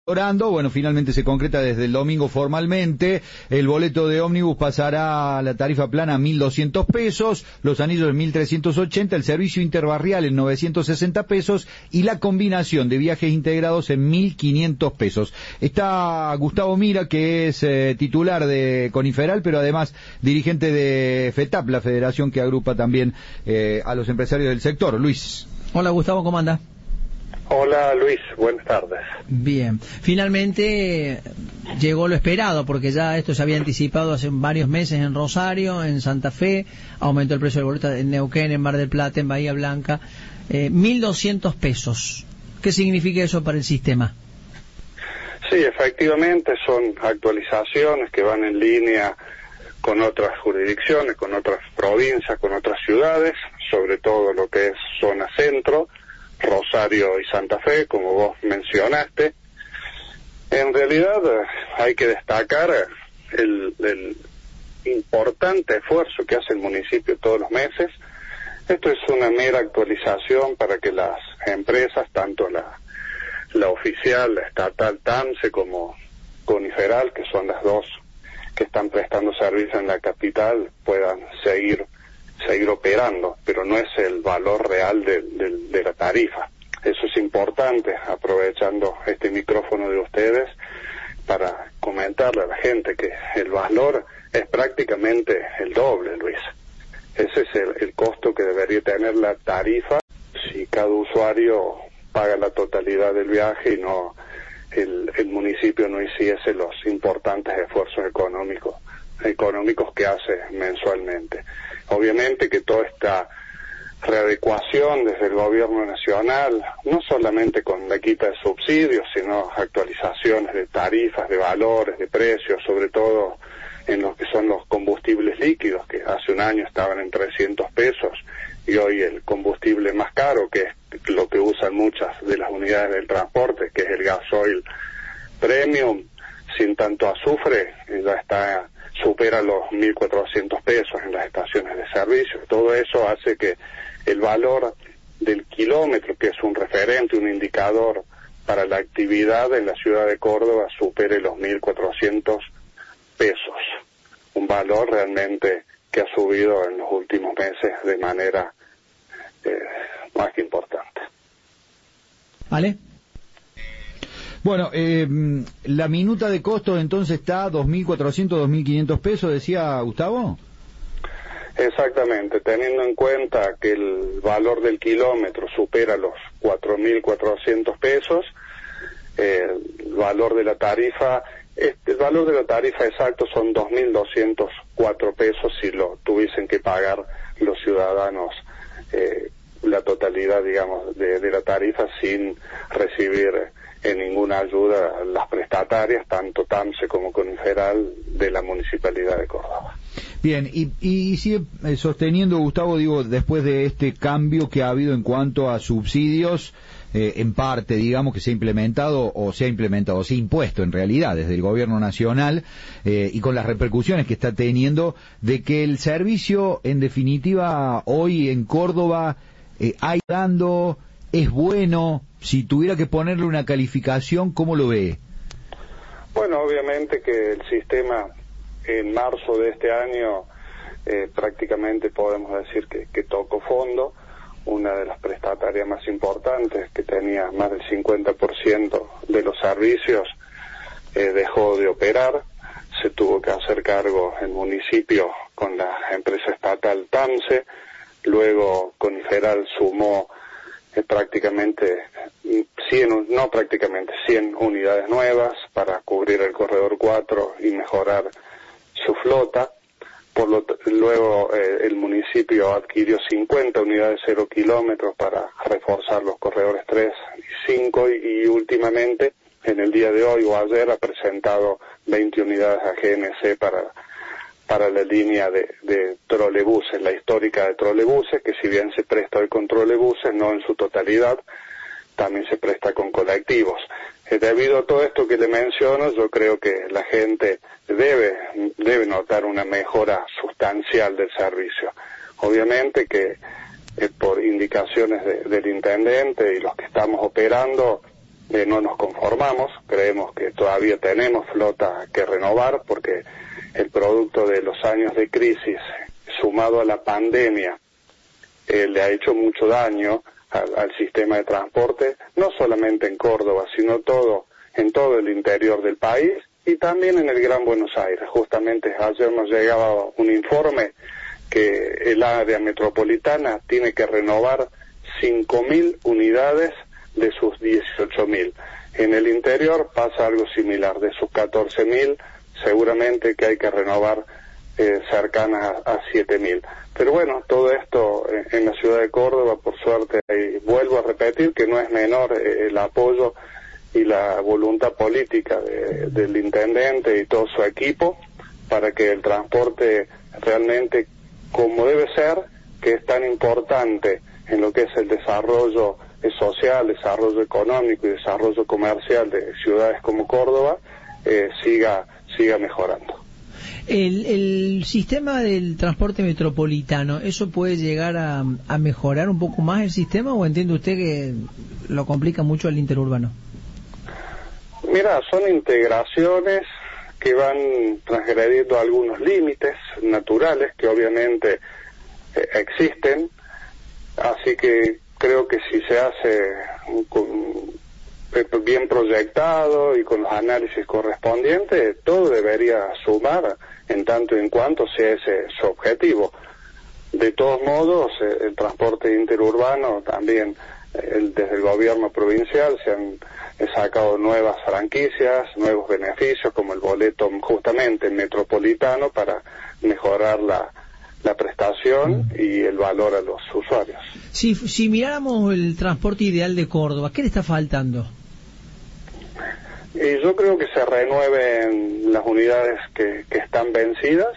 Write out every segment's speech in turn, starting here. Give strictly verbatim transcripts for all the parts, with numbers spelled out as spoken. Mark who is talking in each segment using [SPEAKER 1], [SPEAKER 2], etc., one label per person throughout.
[SPEAKER 1] Orando, bueno, finalmente se concreta desde el domingo formalmente. El boleto de ómnibus pasará a la tarifa plana a mil doscientos pesos, los anillos en mil trescientos ochenta, el servicio interbarrial en novecientos sesenta pesos y la combinación de viajes integrados en mil quinientos pesos. Está Gustavo Mira, que es eh, titular de Coniferal, pero además dirigente de FETAP, la federación que agrupa también eh, a los empresarios del sector. Luis.
[SPEAKER 2] Hola Gustavo, ¿cómo anda?
[SPEAKER 3] Hola Luis, buenas tardes.
[SPEAKER 2] Bien, finalmente llegó lo esperado, porque ya esto se había anticipado hace varios meses en Rosario, en Santa Fe, aumentó el precio del boleto en Neuquén, en Mar del Plata, en Bahía Blanca, eh, mil doscientos pesos. ¿Qué significa eso para el sistema?
[SPEAKER 3] Sí, efectivamente son actualizaciones que van en línea con otras jurisdicciones, con otras provincias, con otras ciudades, sobre todo lo que es zona centro, Rosario y Santa Fe, como vos mencionaste. En realidad hay que destacar el, el importante esfuerzo que hace el municipio todos los meses. Esto es una mera actualización para que las empresas, tanto la, la oficial, la estatal TAMSE como Coniferal, que son las dos que están prestando servicio en la capital, puedan seguir seguir operando, pero no es el valor real de, de, de la tarifa. Eso es importante, aprovechando este micrófono de ustedes para comentarle a la gente que el valor es prácticamente el doble, Luis. Ese es el, el costo que debería tener la tarifa si cada usuario paga la totalidad del viaje y no el, el municipio no hiciese los importantes esfuerzos económicos económicos que hace mensualmente. Obviamente que toda esta readecuación desde el gobierno nacional, no solamente con la quita de subsidios, sino actualizaciones de tarifas, de valores, de precios, sobre todo en lo que son los combustibles líquidos, que hace un año estaban en trescientos pesos, y hoy el combustible más caro, que es lo que usan muchas de las unidades del transporte, que es el gasoil premium, sin tanto azufre, ya está supera los mil cuatrocientos pesos en las estaciones de servicio. Todo eso hace que el valor del kilómetro, que es un referente, un indicador para la actividad en la ciudad de Córdoba, supere los mil cuatrocientos pesos. Un valor realmente que ha subido en los últimos meses de manera eh, más que importante.
[SPEAKER 2] ¿Vale?
[SPEAKER 1] Bueno, eh, la minuta de costos entonces está a dos mil cuatrocientos, dos mil quinientos pesos, decía Gustavo.
[SPEAKER 3] Exactamente, teniendo en cuenta que el valor del kilómetro supera los cuatro mil cuatrocientos pesos, eh, el valor de la tarifa, este, el valor de la tarifa exacto son dos mil doscientos cuatro pesos si lo tuviesen que pagar los ciudadanos, eh, la totalidad, digamos, de, de la tarifa sin recibir en ninguna ayuda las prestatarias, tanto TAMSE como Coniferal, de la Municipalidad de Córdoba.
[SPEAKER 1] Bien, y, y sigue sosteniendo, Gustavo, digo, después de este cambio que ha habido en cuanto a subsidios, eh, en parte, digamos, que se ha implementado, o se ha implementado, se ha impuesto en realidad desde el gobierno nacional, eh, y con las repercusiones que está teniendo, de que el servicio, en definitiva, hoy en Córdoba, eh, ha ido dando, es bueno. Si tuviera que ponerle una calificación, ¿cómo lo ve?
[SPEAKER 3] Bueno, obviamente que el sistema en marzo de este año eh, prácticamente podemos decir que, que tocó fondo. Una de las prestatarias más importantes, que tenía más del cincuenta por ciento de los servicios, eh, dejó de operar. Se tuvo que hacer cargo el municipio con la empresa estatal TAMSE. Luego Coniferal sumó eh, prácticamente cien, no prácticamente cien unidades nuevas para cubrir el corredor cuatro y mejorar su flota. Por lo luego eh, el municipio adquirió cincuenta unidades cero kilómetros para reforzar los corredores tres y cinco, y, y últimamente en el día de hoy o ayer ha presentado veinte unidades a G N C para para la línea de, de trolebuses, la histórica de trolebuses, que si bien se presta hoy con trolebuses, no en su totalidad, también se presta con colectivos. Eh, debido a todo esto que le menciono, yo creo que la gente debe, debe notar una mejora sustancial del servicio. Obviamente que eh, por indicaciones de, del intendente y los que estamos operando, eh, no nos conformamos, creemos que todavía tenemos flota que renovar porque el producto de los años de crisis sumado a la pandemia eh, le ha hecho mucho daño al, al sistema de transporte, no solamente en Córdoba, sino todo en todo el interior del país y también en el Gran Buenos Aires. Justamente ayer nos llegaba un informe que el área metropolitana tiene que renovar cinco mil unidades de sus dieciocho mil. En el interior pasa algo similar, de sus catorce mil seguramente que hay que renovar eh, cercanas a, a siete mil. Pero bueno, todo esto eh, en la ciudad de Córdoba, por suerte, y vuelvo a repetir que no es menor eh, el apoyo y la voluntad política de, del intendente y todo su equipo para que el transporte realmente, como debe ser, que es tan importante en lo que es el desarrollo social, desarrollo económico y desarrollo comercial de ciudades como Córdoba, eh, siga siga mejorando.
[SPEAKER 2] El, el sistema del transporte metropolitano, ¿eso puede llegar a, a mejorar un poco más el sistema o entiende usted que lo complica mucho el interurbano?
[SPEAKER 3] Mira, son integraciones que van transgrediendo algunos límites naturales que obviamente eh, existen, así que creo que si se hace con, bien proyectado y con los análisis correspondientes, todo debería sumar en tanto y en cuanto sea ese su objetivo. De todos modos, eh, el transporte interurbano también, eh, el, desde el gobierno provincial se han eh, sacado nuevas franquicias, nuevos beneficios como el boleto justamente metropolitano para mejorar la la prestación y el valor a los usuarios.
[SPEAKER 2] Si, si miráramos el transporte ideal de Córdoba, ¿qué le está faltando?
[SPEAKER 3] Y yo creo que se renueven las unidades que, que están vencidas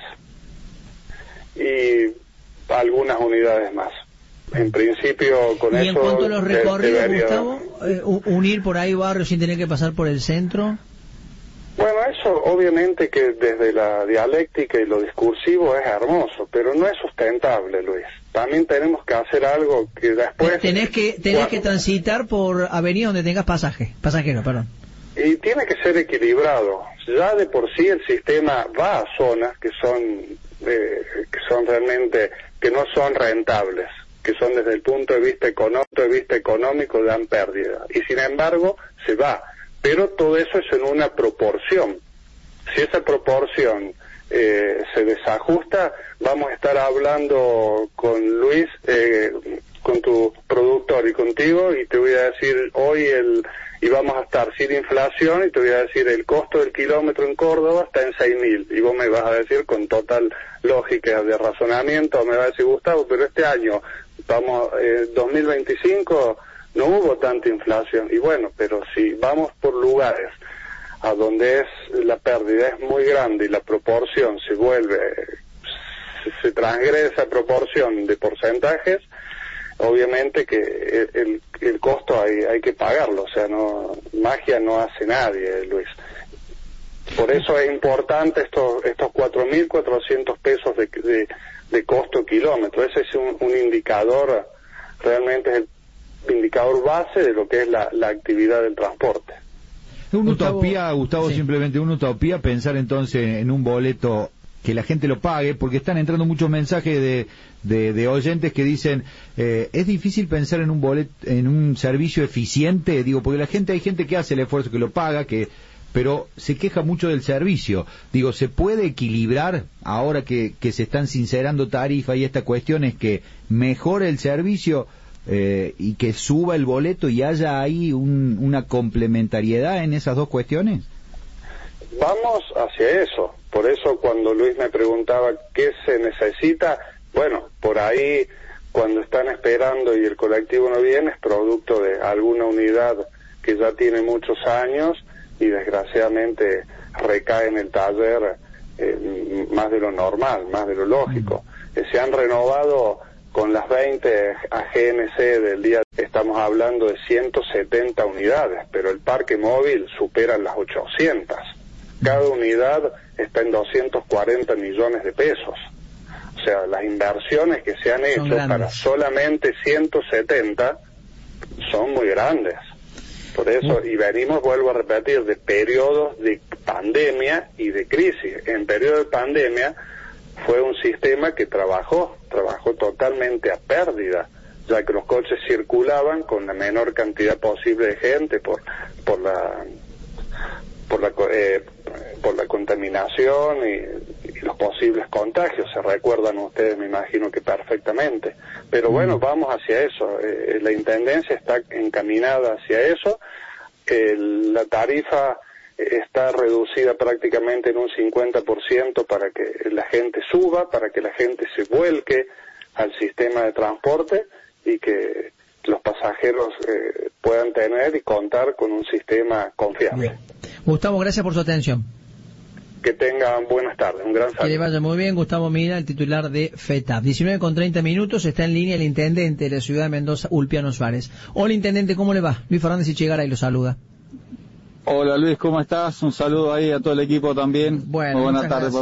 [SPEAKER 3] y algunas unidades más. En principio, con
[SPEAKER 2] ¿Y
[SPEAKER 3] eso...
[SPEAKER 2] en cuanto a los recorridos,
[SPEAKER 3] debería...
[SPEAKER 2] Gustavo, eh, unir por ahí barrios sin tener que pasar por el centro?
[SPEAKER 3] Bueno, eso obviamente que desde la dialéctica y lo discursivo es hermoso, pero no es sustentable, Luis. También tenemos que hacer algo que después...
[SPEAKER 2] Tenés que tenés
[SPEAKER 3] cuando...
[SPEAKER 2] que transitar por avenida donde tengas pasaje, pasajero, perdón.
[SPEAKER 3] Y tiene que ser equilibrado. Ya de por sí el sistema va a zonas que son eh, que son realmente que no son rentables, que son desde el punto de vista económico, de vista económico dan pérdida. Y sin embargo se va. Pero todo eso es en una proporción. Si esa proporción eh, se desajusta, vamos a estar hablando con Luis, eh, con tu productor y contigo, y te voy a decir hoy el, y vamos a estar sin inflación, y te voy a decir el costo del kilómetro en Córdoba está en seis mil, y vos me vas a decir con total lógica de razonamiento, me vas a decir, Gustavo, pero este año, vamos, eh, dos mil veinticinco... no hubo tanta inflación, y bueno, pero si vamos por lugares a donde es la pérdida es muy grande y la proporción se vuelve, se, se transgrede esa proporción de porcentajes, obviamente que el, el, el costo hay, hay que pagarlo, o sea, no magia no hace nadie, Luis. Por eso es importante estos estos cuatro mil cuatrocientos pesos de, de, de costo kilómetro, ese es un, un indicador, realmente es el indicador base de lo que es la, la actividad del transporte.
[SPEAKER 1] Una
[SPEAKER 2] Gustavo,
[SPEAKER 1] utopía, Gustavo,
[SPEAKER 2] sí.
[SPEAKER 1] simplemente una utopía pensar entonces en un boleto que la gente lo pague, porque están entrando muchos mensajes de, de, de oyentes que dicen eh, es difícil pensar en un boleto, en un servicio eficiente, digo, porque la gente, hay gente que hace el esfuerzo, que lo paga, que pero se queja mucho del servicio. Digo, ¿se puede equilibrar ahora que, que se están sincerando tarifas y esta cuestión es que mejore el servicio eh, y que suba el boleto y haya ahí un, una complementariedad en esas dos cuestiones?
[SPEAKER 3] Vamos hacia eso. Por eso cuando Luis me preguntaba qué se necesita, bueno, por ahí cuando están esperando y el colectivo no viene es producto de alguna unidad que ya tiene muchos años y desgraciadamente recae en el taller eh, más de lo normal, más de lo lógico. Eh, se han renovado con las veinte A G N C del día, estamos hablando de ciento setenta unidades, pero el parque móvil supera las ochocientas. Cada unidad está en doscientos cuarenta millones de pesos. O sea, las inversiones que se han hecho para solamente ciento setenta son muy grandes. Por eso, y venimos, vuelvo a repetir, de periodos de pandemia y de crisis. En periodo de pandemia fue un sistema que trabajó, trabajó totalmente a pérdida, ya que los coches circulaban con la menor cantidad posible de gente por por la por la eh, por la contaminación y, y los posibles contagios. Se recuerdan ustedes, me imagino que perfectamente. Pero bueno, vamos hacia eso. Eh, la intendencia está encaminada hacia eso. Eh, la tarifa está reducida prácticamente en un cincuenta por ciento para que la gente suba, para que la gente se vuelque al sistema de transporte y que los pasajeros eh, puedan tener y contar con un sistema confiable.
[SPEAKER 2] Bien. Gustavo, gracias por su atención.
[SPEAKER 3] Que tengan buenas tardes, un gran saludo.
[SPEAKER 2] Que le vaya muy bien. Gustavo Mina, el titular de FETAP. diecinueve con treinta minutos, está en línea el intendente de la ciudad de Mendoza, Ulpiano Suárez. Hola, intendente, ¿cómo le va? Luis Fernández Ichigara y lo saluda.
[SPEAKER 4] Hola Luis, ¿cómo estás? Un saludo ahí a todo el equipo también.
[SPEAKER 2] Bueno,
[SPEAKER 4] muy buenas tardes.